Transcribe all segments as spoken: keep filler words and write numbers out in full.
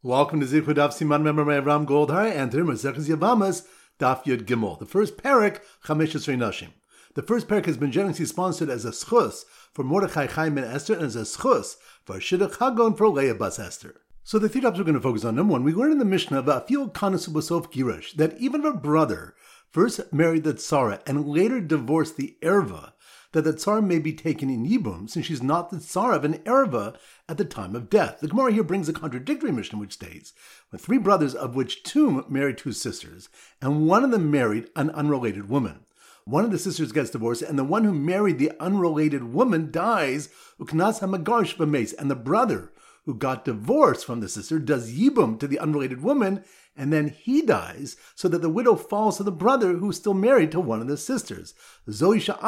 Welcome to Zichud Daf Siman Member Ram Goldhar and today Maseches Yavamas Daf Yud Gimel. The first parak Chamesh Esrei Nashim. The first parak has been generously sponsored as a schus for Mordechai Chaim ben Esther and as a schus for Shidduch Hagon for Leah Bas Esther. So the three topics we're going to focus on. Number one, we learn in the Mishnah about Afil Kanas Ubasof Girish that even if a brother first married the Tzara and later divorced the Erva, that the Tsar may be taken in Yibum, since she's not the Tsar of an Erva at the time of death. The Gemara here brings a contradictory Mishnah which states, when three brothers, of which two married two sisters, and one of them married an unrelated woman. One of the sisters gets divorced, and the one who married the unrelated woman dies, uknas hamagarsh b'meis, and the brother who got divorced from the sister does Yibum to the unrelated woman, and then he dies, so that the widow falls to the brother who's still married to one of the sisters. This is the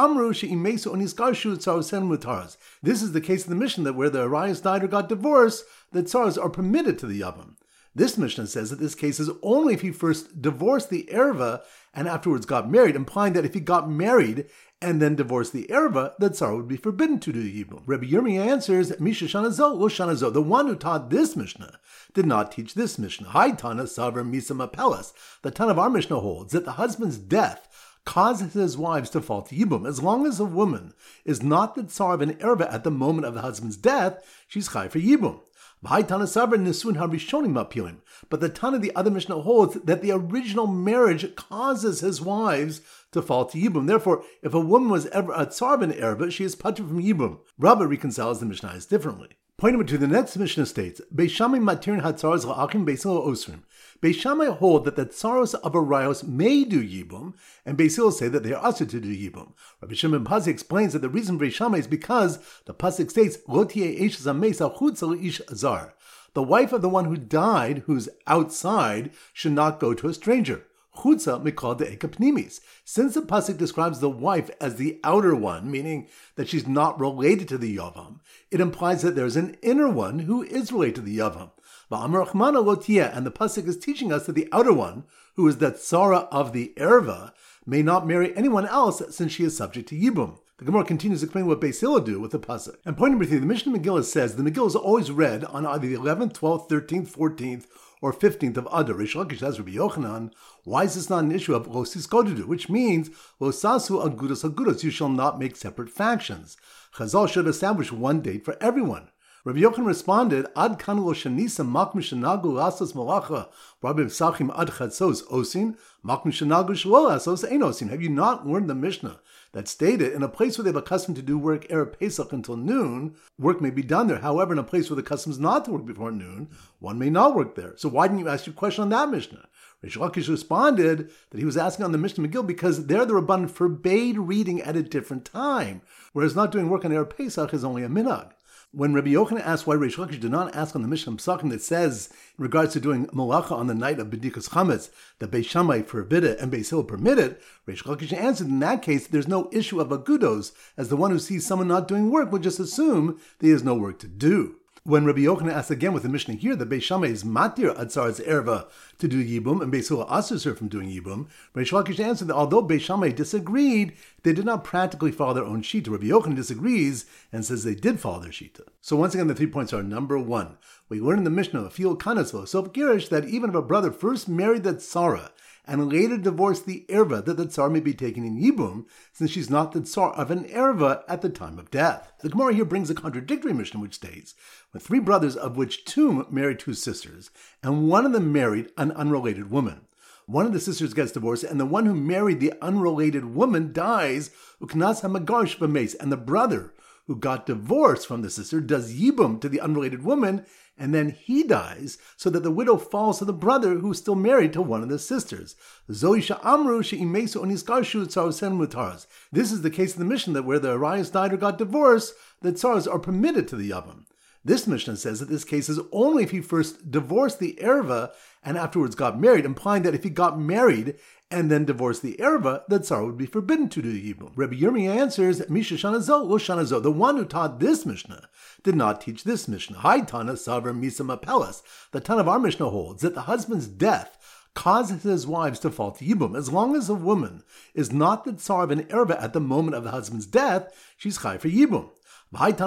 case of the Mishnah that where the Arias died or got divorced, the Tsars are permitted to the Yavam. This Mishnah says that this case is only if he first divorced the Erva and afterwards got married, implying that if he got married and then divorced the Erva, the Tsar would be forbidden to do Yibum. Rabbi Yirmiyah answers, Misha Shanazo, Lo Shanazo. The one who taught this Mishnah did not teach this Mishnah. Hi Tana Savra Misa Mapelas. The Tana of our Mishnah holds that the husband's death causes his wives to fall to Yibum. As long as a woman is not the Tsar of an Erva at the moment of the husband's death, she's chai for Yibum. But the Tana of the other Mishnah holds that the original marriage causes his wives to fall to Yibum. Therefore, if a woman was ever a Tsar of an Erva, she is patur from Yibum. Rabbah reconciles the Mishnah differently. Point number two, the next Mishnah states, Beis Shammai matirin hatzaros la'achim Beis Hillel osrim. Beis Shammai hold that the tzaros of Arayos may do Yibum, and Beis Hillel say that they are also to do Yibum. Rabbi Shimon ben Pazi explains that the reason Beis Shammai is because the pasuk states, Lo tieh eish zameis al chutza le'ish zar. The wife of the one who died, who's outside, should not go to a stranger. Chutza mikal de'eka pnimis. Since the pasuk describes the wife as the outer one, meaning that she's not related to the Yavam, it implies that there's an inner one who is related to the Yavam. And the pasuk is teaching us that the outer one, who is the Tzara of the Erva, may not marry anyone else since she is subject to Yibum. The Gemara continues to explain what Beis Hillel do with the pasuk. And point number three, the Mishnah Megillah says the Megillah is always read on either the eleventh, twelfth, thirteenth, fourteenth, or fifteenth of Adar. Rish Lakish says, Rabbi Yochanan, why is this not an issue of Losis Kodudu, which means Losasu Agudas Agudas, you shall not make separate factions. Chazal should establish one date for everyone. Rabbi Yochanan responded, Ad kan lo shanisa makmi shenagu lasas malacha Rabbi Sachim ad chatzos osin makmi shenagu shlo lasos ein osin. Have you not learned the Mishnah that stated in a place where they have a custom to do work Erev Pesach until noon, work may be done there. However, in a place where the custom is not to work before noon, one may not work there. So why didn't you ask your question on that Mishnah? Rish Lakish responded that he was asking on the Mishnah Megillah because there the Rabban forbade reading at a different time, whereas not doing work on Erev Pesach is only a minhag. When Rabbi Yochanan asked why Rish Lakish did not ask on the Mishnah Pesachim that says in regards to doing malacha on the night of B'dikas Chametz that Beis Shammai forbid it and Beis Hillel permit it, Rish Lakish answered in that case there's no issue of agudos, as the one who sees someone not doing work would just assume that he has no work to do. When Rabbi Yochanan asked again with the Mishnah here that Beis Shammai is matir Atzar's erva to do Yibum and Beis Hillel asks her from doing Yibum, Rish Lakish answered that although Beis Shammai disagreed, they did not practically follow their own shita. Rabbi Yochanan disagrees and says they did follow their shita. So once again, the three points are: number one, we learn in the Mishnah of Afil Kanas V'Sof Girish that even if a brother first married the Tzara and later divorced the Erva, that the Tsar may be taken in Yibum, since she's not the Tsar of an Erva at the time of death. The Gemara here brings a contradictory Mishnah which states, when three brothers, of which two married two sisters, and one of them married an unrelated woman. One of the sisters gets divorced, and the one who married the unrelated woman dies, uknas hamagarsh b'meis, and the brother who got divorced from the sister does Yibum to the unrelated woman, and then he dies, so that the widow falls to the brother who's still married to one of the sisters. This is the case of the Mishnah that where the Arias died or got divorced, the Tsars are permitted to the Yavam. This Mishnah says that this case is only if he first divorced the Erva and afterwards got married, implying that if he got married and then divorced the Erva, the Tsar would be forbidden to do Yibum. Rabbi Yirmiyah answers, Misha Shanazo, Lo Shanazo. The one who taught this Mishnah did not teach this Mishnah. Hi Tana Savra Misa Mapelas. The Tana of our Mishnah holds that the husband's death causes his wives to fall to Yibum. As long as a woman is not the Tsar of an Erva at the moment of the husband's death, she's chai for Yibum. But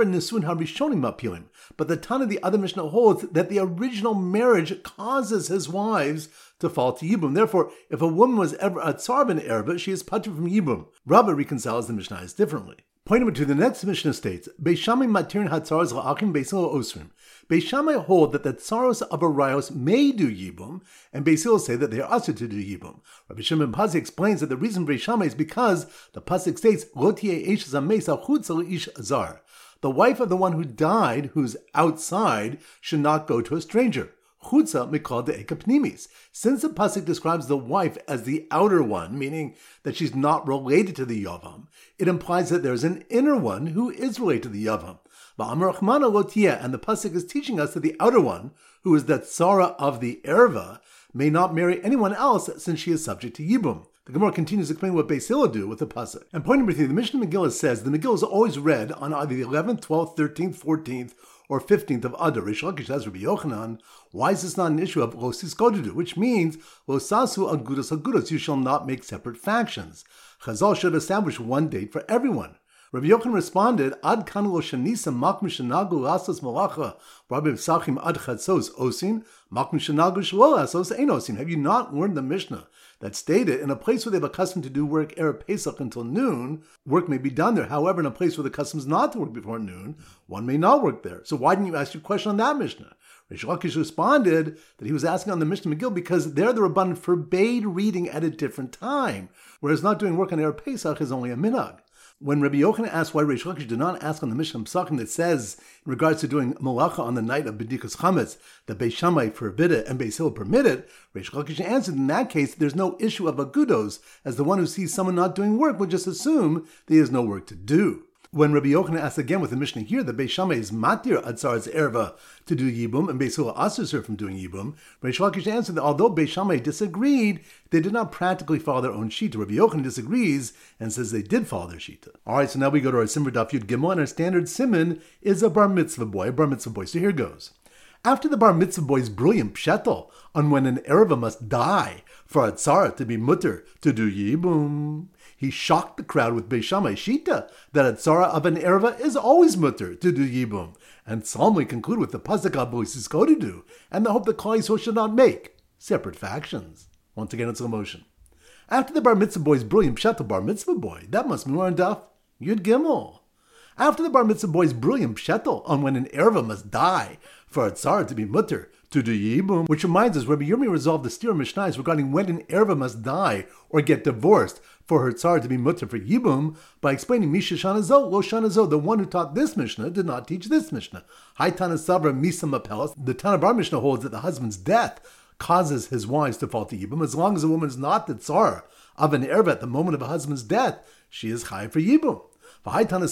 the Tana, the other Mishnah, holds that the original marriage causes his wives to fall to Yibum. Therefore, if a woman was ever a tsar ben erba, she is patur from Yibum. Rabbah reconciles the Mishnah differently. Point number two, the next Mishnah states, Beis Shammai matirin hatzaros la'achim Beis Hillel osrim. Beis Shammai hold that the tsaros of arayos may do Yibum, and Beis Hillel say that they are also to do Yibum. Rabbi Shimon ben Pazi explains that the reason Beis Shammai is because the pasuk states, Lo tieh eish zameis al chutza le'ish zar. The wife of the one who died, who's outside, should not go to a stranger. Chutza mikal de'eka pnimis. Since the pasuk describes the wife as the outer one, meaning that she's not related to the yavam, it implies that there's an inner one who is related to the yavam. Ba'amar Rachmana lo tieh, and the pasuk is teaching us that the outer one, who is the tzara of the erva, may not marry anyone else since she is subject to yibum. The Gemara continues to explain what Beis Hillel do with the pasuk. And point number three, the Mishnah Megillah says the Megillah is always read on either the eleventh, twelfth, thirteenth, fourteenth, or fifteenth of Adar. Rish Lakish says, Rabbi Yochanan, why is this not an issue of lo siskodudu, which means lo sasu agudas agudas, you shall not make separate factions. Chazal should establish one date for everyone. Rabbi Yochanan responded, Ad kan lo shanisa makmi shenagu lasas malacha Rabbi Psachim ad chatzos osin makmi shenagu shlo lasos ein osin. Have you not learned the Mishnah that stated in a place where they have a custom to do work Erev Pesach until noon, work may be done there. However, in a place where the custom is not to work before noon, one may not work there. So why didn't you ask your question on that Mishnah? Rish Lakish responded that he was asking on the Mishnah Megillah because there the Rabban forbade reading at a different time, whereas not doing work on Erev Pesach is only a minhag. When Rabbi Yochanan asked why Rish Lakish did not ask on the Mishnah Pesachim that says, in regards to doing malacha on the night of B'dikas Chametz, that Beis Shammai forbid it and Beis Hillel permit it, Rish Lakish answered, in that case, there's no issue of agudos, as the one who sees someone not doing work would just assume that he has no work to do. When Rabbi Yochanan asked again with the Mishnah here that Beis Shammai is matir atzar's erva to do yibum and Beis Hillel asks her from doing yibum, Rish Lakish answered that although Beis Shammai disagreed, they did not practically follow their own shita. Rabbi Yochanan disagrees and says they did follow their shita. All right, so now we go to our Simmer Daf Yud Gimel, and our standard simon is a bar mitzvah boy, a bar mitzvah boy. So here goes. After the bar mitzvah boy's brilliant pshetel on when an erva must die for a tzara to be mutter to do yibum, he shocked the crowd with Beis Shammai shita that a tzara of an erva is always mutter to do yibum, and solemnly conclude with the pasuk aboisis kodedu and the hope that Klal Yisrael should not make separate factions. Once again, it's slow motion. After the bar mitzvah boy's brilliant pshetel bar mitzvah boy, that must be more on Daf Yud Gimel. After the bar mitzvah boy's brilliant pshetel on when an erva must die for a tzara to be mutter to do yibum, which reminds us, Rabbi Yirmi resolved the steer Mishnayos regarding when an erva must die or get divorced for her tzara to be mutter for yibum by explaining Misha Shanazo, Lo Shanazo, the one who taught this Mishnah did not teach this Mishnah. Hai Tana Sabra Misa Mapelas, the Tana Bar Mishnah holds that the husband's death causes his wives to fall to yibum. As long as a woman is not the tzara of an erva at the moment of a husband's death, she is chai for yibum. But the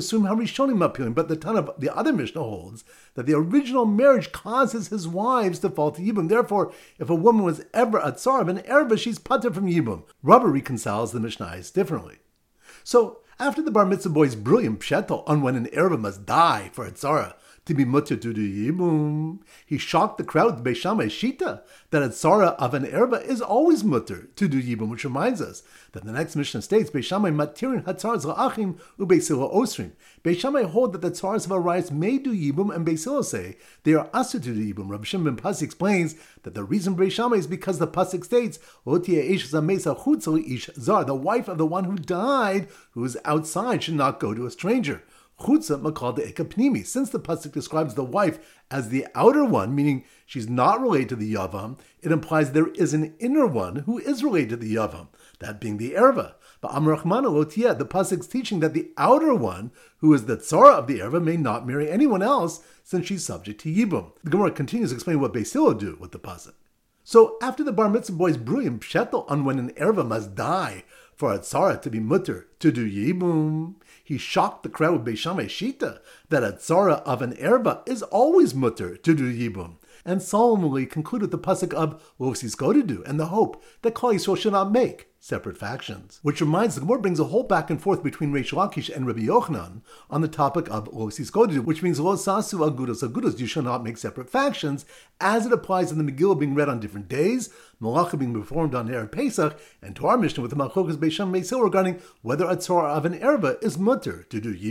Tana, the other Mishnah holds that the original marriage causes his wives to fall to yibum. Therefore, if a woman was ever a tzar of an erva, she's patur from yibum. Rabbah reconciles the Mishnahs differently. So, after the bar mitzvah boy's brilliant pshetel on when an erva must die for a tzara to be mutter to do yibum, he shocked the crowd with Beis Shammai shita that a tzara of an erva is always mutter to do yibum, which reminds us that the next Mishnah states, Beis Shammai matirin hatzaras la'achim u'Beis Hillel osrim. Beis Shammai hold that the tzaras of arayos may do yibum, and Beis Hillel say they are asur to do yibum. Rabbi Shimon ben Pazi explains that the reason Beis Shammai is because the pasuk states, Lo tieh eish zameis al chutza le'ish zar. The wife of the one who died, who is outside, should not go to a stranger. Chutza makal de'eka pnimi. Since the pasuk describes the wife as the outer one, meaning she's not related to the yavam, it implies there is an inner one who is related to the yavam, that being the erva. But Amar Rachmana lo tieh, the pasuk is teaching that the outer one, who is the tzara of the erva, may not marry anyone else since she's subject to yibum. The Gemara continues to explain what Beis Hillel do with the pasuk. So after the bar mitzvah boy's brilliant pshetel on when an erva must die for a tzara to be mutter to do yibum, he shocked the crowd with Beis Shammai shita that a tzara of an erva is always mutter to do yibum, and solemnly concluded the pasuk of Lo siskodedu and the hope that Klal Yisrael should not make separate factions. Which reminds, the Gemara brings a whole back and forth between Rish Lakish and Rabbi Yochanan on the topic of Lo siskodedu, which means Lo sasu agudos agudos, you shall not make separate factions, as it applies in the Megillah being read on different days, Malacha being performed on Erev Pesach, and to our Mishnah with the Malchokas Beis Shammai Beis Hillel regarding whether a tzara of an erva is mutter to do yibum.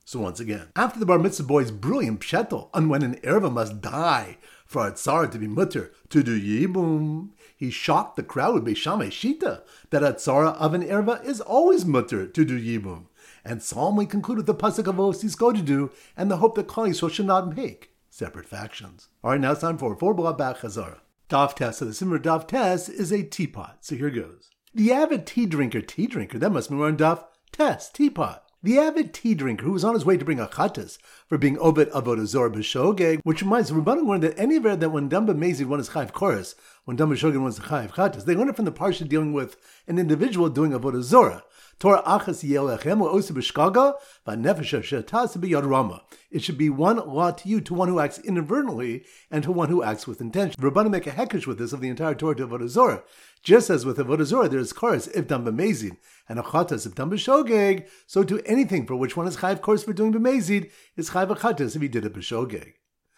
So once again, after the bar mitzvah boy's brilliant pshetel on when an erva must die for a tzara to be mutter to do yibum, he shocked the crowd with Beis Shammai Shita that a tzara of an erva is always mutter to do yibum, and solemnly concluded the pasuk of Osis Godedu and the hope that Klal Yisrael should not make separate factions. All right, now it's time for four block back Chazara. Daf Tes, so the Simmer Daf Tes is a teapot. So here goes. The avid tea drinker, tea drinker, that must be more on Daf Tes, teapot. The avid tea drinker who was on his way to bring a chattas for being Obed Avodah Zorah B'Shogeg, which reminds the Rabbanim learned that any that when Damba Mezid won his Chayiv Chorus, when Damba Shogeg won his Chayiv Chattas, they learned it from the parsha dealing with an individual doing Avodah Zorah. Torah achas yelechem osu b'shkaga v'nefesh shetas b'yad rama. It should be one law to you, to one who acts inadvertently and to one who acts with intention. The Rabbanim make a hekesh with this of the entire Torah to Avodah Zorah. Just as with Avodah Zorah there is chorus if done b'mezid and a chattas if done b'shogeg, so to anything for which one is chayiv chorus for doing b'mezid is chayiv a chattas if he did it b'shogeg.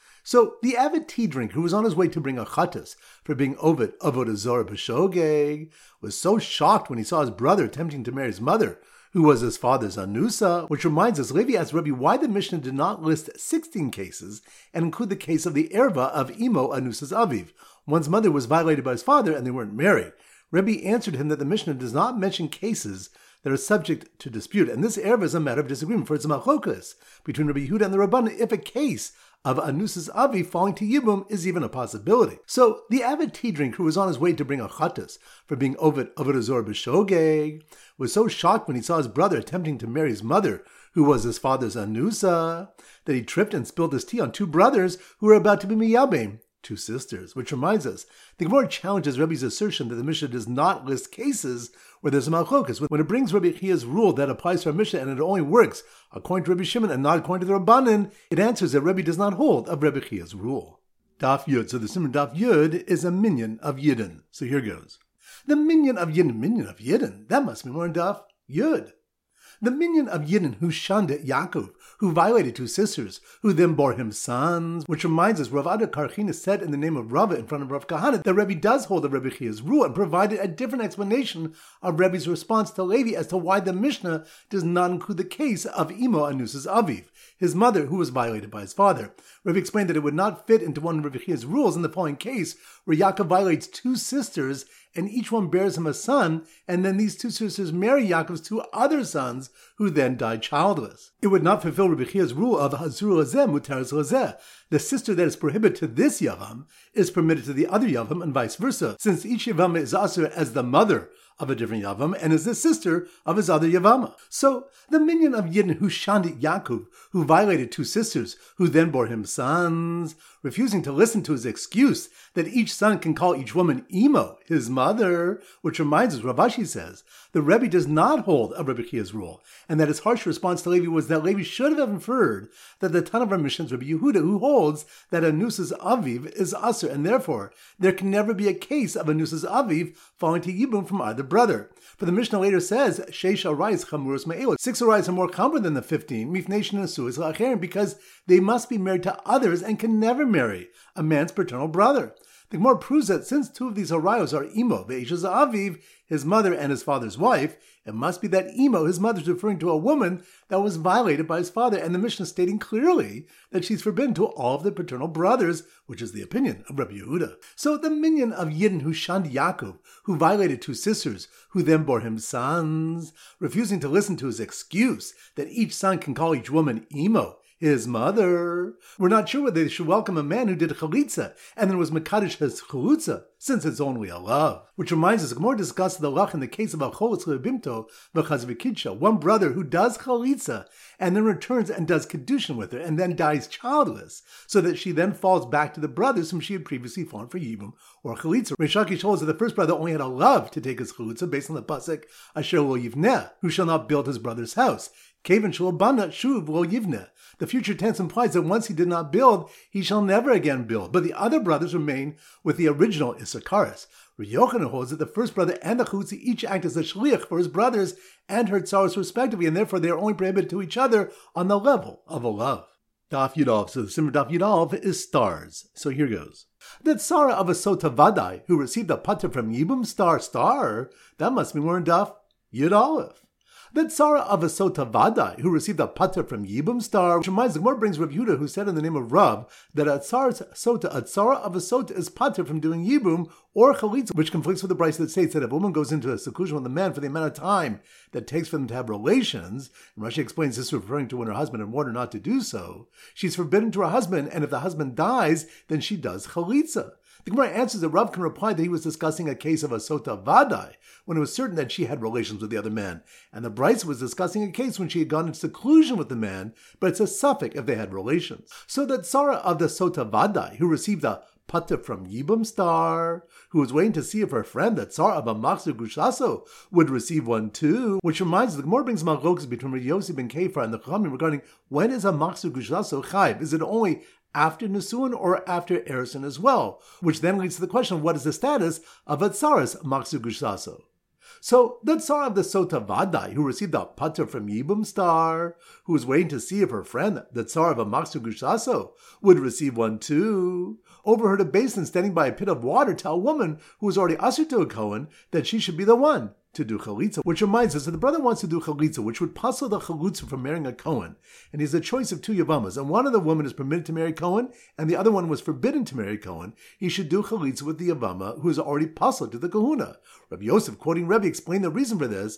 So the avid tea drinker who was on his way to bring a chattas for being Ovid Avodah Zorah B'Shogeg was so shocked when he saw his brother attempting to marry his mother, who was his father's Anusa, which reminds us, Levi asked Rebbe why the Mishnah did not list sixteen cases and include the case of the erva of Imo Anusa's Aviv. One's mother was violated by his father and they weren't married. Rebbe answered him that the Mishnah does not mention cases that are subject to dispute, and this erva is a matter of disagreement, for it's a machlokas between Rabbi Yehuda and the Rabbanan if a case of Anusa's Avi falling to Yibum is even a possibility. So the avid tea drinker who was on his way to bring a chattas for being Ovid Avodah Zorah B'Shogeg was so shocked when he saw his brother attempting to marry his mother, who was his father's Anusa, that he tripped and spilled his tea on two brothers who were about to be Miyabim, two sisters, which reminds us, the Gemara challenges Rebbe's assertion that the Mishnah does not list cases where there's a malchokas. When it brings Rebbe Chia's rule that applies to our Mishnah and it only works according to Rebbe Shimon and not according to the Rabbanan, it answers that Rebbe does not hold of Rebbe Chia's rule. Daf Yud. So the Simon Daf Yud is a minion of Yidden. So here goes. The minion of Yidden, minion of Yidden, that must be more in Daf Yud. The minion of Yidden who shunned Yaakov, who violated two sisters, who then bore him sons, which reminds us, Rav Ada Karchina said in the name of Rava in front of Rav Kahana that Rebbe does hold the Rebbe Chia's rule and provided a different explanation of Rebbe's response to Levi as to why the Mishnah does not include the case of Imo Anusa's Aviv, his mother who was violated by his father. Rebbe explained that it would not fit into one of Rebbe Chia's rules in the following case, where Yaakov violates two sisters and each one bears him a son, and then these two sisters marry Yaakov's two other sons, who then died childless. It would not fulfill Rebbe Chia's rule of Hazur Lazeh Mutaris Lazeh. The sister that is prohibited to this Yavam is permitted to the other Yavam, and vice versa, since each Yavam is Asur as the mother of a different Yavam, and is the sister of his other Yavama. So, the minion of Yidden who shunned Yaakov, who violated two sisters, who then bore him sons, refusing to listen to his excuse that each son can call each woman Imo, his mother, which reminds us, Rav Ashi says, the Rebbe does not hold of Rebbe Chia's rule, and that his harsh response to Levi was that Levi should have inferred that the ton of our Mishnah is Rebbe Yehuda, who holds that Anusa's Aviv is Asur, and therefore there can never be a case of Anusa's Aviv falling to Yibum from either brother. For the Mishnah later says, Sheish arais chamurus me'elot. Six arais are more common than the fifteen, mifnei shenesuis la'acherim, because they must be married to others and can never marry a man's paternal brother. The Gemara proves that since two of these arayos are Imo, Ve'eshes Aviv, his mother and his father's wife, it must be that Imo, his mother, is referring to a woman that was violated by his father, and the Mishnah stating clearly that she's forbidden to all of the paternal brothers, which is the opinion of Rabbi Yehuda. So the minion of Yidden who shunned Yaakov, who violated two sisters, who then bore him sons, refusing to listen to his excuse that each son can call each woman Imo, his mother. We're not sure whether they should welcome a man who did chalitza and then was mekadosh his chalitza, since it's only a love. Which reminds us, Gemara discussed the lach in the case of Acholitz Lebimto v'chaz v'kidsha, one brother who does chalitza and then returns and does kedushin with her and then dies childless, so that she then falls back to the brothers whom she had previously fallen for yibum or chalitza. Reish Lakish holds that the first brother only had a love to take his chalitza based on the pasuk Asher lo yivneh, who shall not build his brother's house. Kevan shel bana shuv lo yivneh. The future tense implies that once he did not build, he shall never again build. But the other brothers remain with the original Issachar. Rabbi Yochanan holds that the first brother and the chutzi each act as a shliach for his brothers and her tzaros respectively, and therefore they are only prohibited to each other on the level of a love. Daf Yudalv. So the Simmer Daf Yudalv is stars. So here goes. The tzara of a Sota Vadai who received a pater from Yibum star star, that must be more in Daf Yudalv. That Sarah of Asota Vadai, who received a pater from Yibum star, which reminds the Gemara brings Rav Yehuda, who said in the name of Rav, that Atzara Sota, Atzara of Asota is pater from doing Yibum or Chalitza, which conflicts with the Brisa that states that if a woman goes into a seclusion with a man for the amount of time that it takes for them to have relations, and Rashi explains this referring to when her husband had warned her not to do so, she's forbidden to her husband, and if the husband dies, then she does Chalitza. The Gemara answers that Rav can reply that he was discussing a case of a Sota Vadai, when it was certain that she had relations with the other man, and the Brisa was discussing a case when she had gone into seclusion with the man, but it's a suffix if they had relations. So that Sarah of the Sota Vadai, who received a pater from Yibum star, who was waiting to see if her friend, that Sarah of a Machzor Gushaso, would receive one too, which reminds us, the Gemara brings Malchokas between Rav Yossi ben Kefar and the Chachamim regarding when is a Machzor Gushaso chayv? Is it only after Nisuin or after Erison as well? Which then leads to the question of what is the status of a Tzara's Machzor Gushaso. So, the Tzara of the Sota Vadai, who received a pater from Yibum star, who was waiting to see if her friend, the Tzara of a Machzor Gushaso, would receive one too, overheard a basin standing by a pit of water tell a woman who was already ushered to a Kohen that she should be the one to do chalitza, which reminds us that the brother wants to do chalitza, which would puzzle the chalitza from marrying a Kohen, and he has a choice of two Yavamas, and one of the women is permitted to marry Kohen, and the other one was forbidden to marry Kohen. He should do chalitza with the Yavama, who is already puzzled to the kahuna. Rabbi Yosef, quoting Rebbe, explained the reason for this.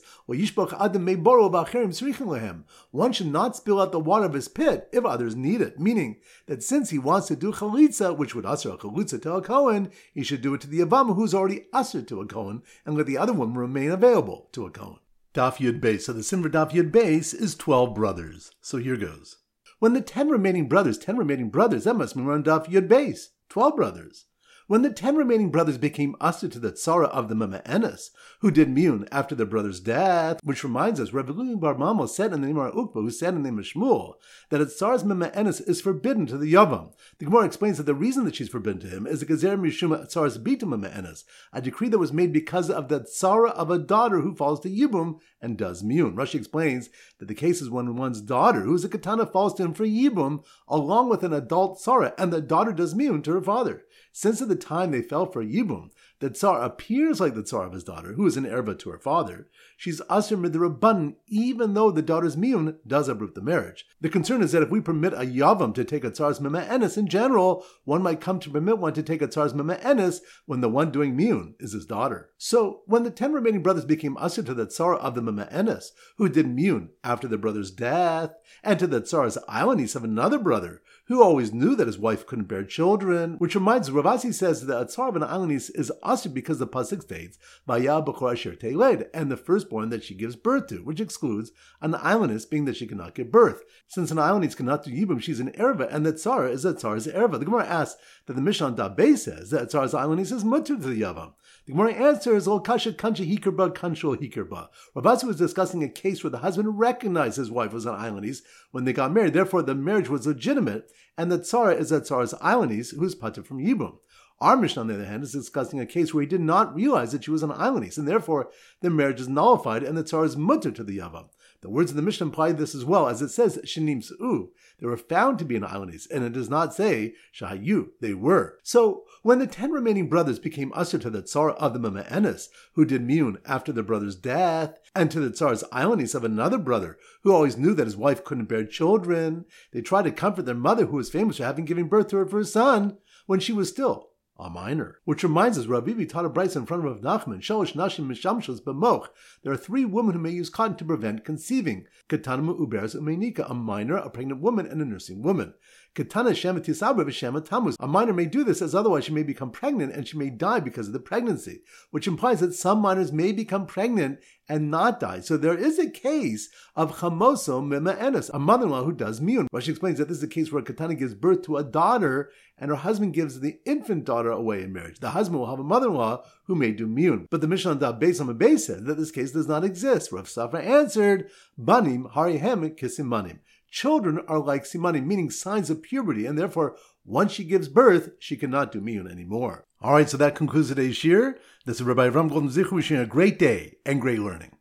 One should not spill out the water of his pit if others need it, meaning that since he wants to do chalitza, which would usher a chalitza to a Kohen, he should do it to the Yavama, who is already ushered to a Kohen, and let the other one remain available to a Kohen. Daf Yud Beis. So the sin for Daf Yud Beis is twelve brothers. So here goes. When the ten remaining brothers, ten remaining brothers, that must mean we're on Daf Yud Beis. Twelve brothers. When the ten remaining brothers became usher to the Tzara of the Mama'enes, who did miyun after their brother's death, which reminds us, Rabbi Eliezer bar Mamo said in the name of Ukba, who said in the name of Shmuel, that a Tzara's Mama'enes is forbidden to the Yavam. The Gemara explains that the reason that she's forbidden to him is the Gezer Mishuma Tzara's Bita Mama'enes, a decree that was made because of the Tzara of a daughter who falls to Yibum and does miyun. Rashi explains that the case is when one's daughter, who is a katana, falls to him for Yibum, along with an adult Tzara, and the daughter does miyun to her father. Since at the time they fell for Yibum, the Tsar appears like the Tsar of his daughter, who is an erva to her father, she's asur midrabanan, even though the daughter's miyun does uproot the marriage. The concern is that if we permit a Yavam to take a Tsar's Mama'enes in general, one might come to permit one to take a Tsar's Mama'enes when the one doing miyun is his daughter. So, when the ten remaining brothers became asur to the Tsar of the Mama'enes, who did miyun after their brother's death, and to the Tsar's Ailanis of another brother, who always knew that his wife couldn't bear children, which reminds us, Ravasi says that a Tsar of an Ailanis is asur because the pasuk states, Vaya b'chor asher teiled, and the firstborn that she gives birth to, which excludes an Ailanis, being that she cannot give birth. Since an Ailanis cannot do Yibum, she's an erva, and the Tsar is a Tsar's erva. The Gemara asks that the Mishnah Dabei says that a Tsar's Ailanis is mutter to the Yavam. The Gemara answers, Ol kasha kancha hikirba kanshul hikirba. Ravasi was discussing a case where the husband recognized his wife was an Ailanis when they got married, therefore the marriage was legitimate, and the Tsara is a Tsar's Ailanis, who is pater from Yibum. Our Mishnah, on the other hand, is discussing a case where he did not realize that she was an Ailanis, and therefore the marriage is nullified and the Tsar is mutter to the Yavam. The words of the Mishnah imply this as well, as it says, Shinim Su'u, they were found to be an Ailanis, and it does not say, Shahayu, they were. So, when the ten remaining brothers became asur to the Tsar of the Mama'enes, who did miyun after their brother's death, and to the Tsar's Ailanis of another brother, who always knew that his wife couldn't bear children, they tried to comfort their mother, who was famous for having given birth to her first son, when she was still a minor. Which reminds us, Rabbi Bibi taught a brayso in front of Rav Nachman, Shalosh Nashim Mishamshos B'moch. There are three women who may use cotton to prevent conceiving. Katana Uberes Umeinika, a minor, a pregnant woman, and a nursing woman. Katana Shema Tisabra V'Shema Tammuz. A minor may do this, as otherwise she may become pregnant and she may die because of the pregnancy, which implies that some minors may become pregnant and not die. So there is a case of Chamoso Mema'enes, a mother-in-law who does miyun. Rashi explains that this is a case where Katana gives birth to a daughter and her husband gives the infant daughter away in marriage. The husband will have a mother-in-law who may do miyun. But the Mishnah on Daf Beis Amud Beis said that this case does not exist. Rav Safra answered, Banim Harihem Kisimanim. Children are like simanim, meaning signs of puberty, and therefore, once she gives birth, she cannot do miyun anymore. All right, so that concludes today's shir. This is Rabbi Avram Golden Zichu wishing you a great day and great learning.